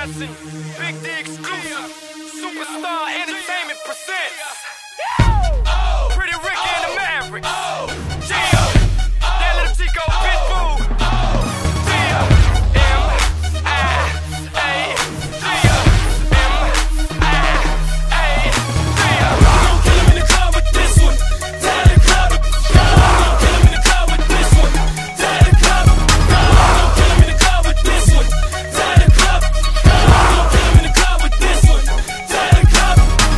Blessing, Big D exclusive, Superstar Entertainment presents Pretty Ricky and the Mavericks. Gia, that little Chico Pitbull. Gia, M-I-A, Gia, M-I-A, Gia. We gon' kill him in the club with this one. Tell the club. We gon' kill him in the club with this one. Tell the club. We gon' kill him in the club with this one. Tell the club. We gon' kill him in the club with this one. Tell the club.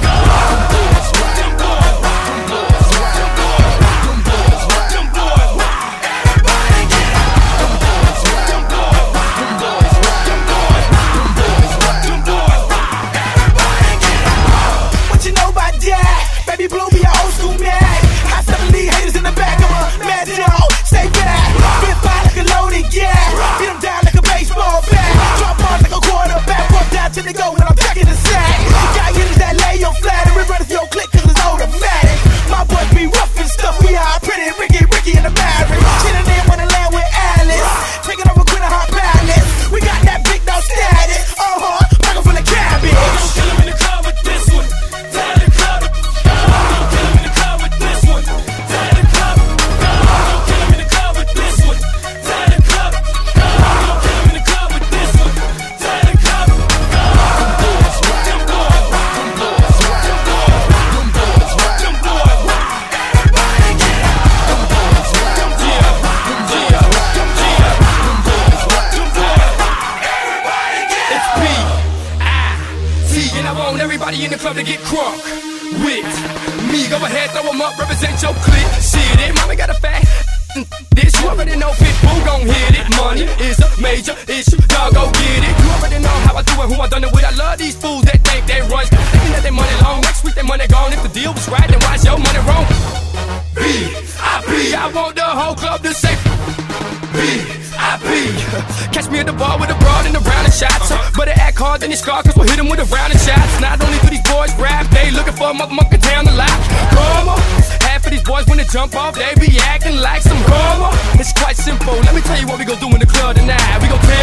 What you know about that? Baby Blue be an old school man. I 70 haters in the back of a mad dog. Stay back. Been fine like a loaded gas. Hit 'em down like a baseball bat. Drop bars like a quarterback. Walk down till they go when I'm jacking the sack. Got hitters that lay your flat and we run if your click cause it's automatic. My boys be rough and stuff. We are Pretty Ricky and the Mavericks. Chillin' in when I land with Alice. Taking over Queen of Hot Palace. We got that big dog status. Pocket full of cabbage. Gon' kill him in the club with this one. Tell the club. Gon' kill him in the club with this one. Tell the club. Gon' kill him in the club with this one. Tell the club. Gon' kill him in the club with this one. Tell the club. And I want everybody in the club to get crunk with me. Go ahead, throw 'em up, represent your clique. Shit, it, mama got a fat this. You already know Pitbull gon' hit it. Money is a major issue, y'all go get it. You already know how I do it, who I done it with. I love these fools that think they run, thinking that they money long. Next week they money gone. If the deal was right, then why's your money wrong? B.I.P. I want the whole club to say B.I.P. Catch me at the bar with a broad and a round of shots. But they act hard, then they scar, cause we'll hit them with a round of shots. Not only do these boys rap, they looking for a motherfucker down the lot. Come on. Half of these boys when they jump off, they be acting like some homo. It's quite simple, let me tell you what we gon' do in the club tonight. We gon'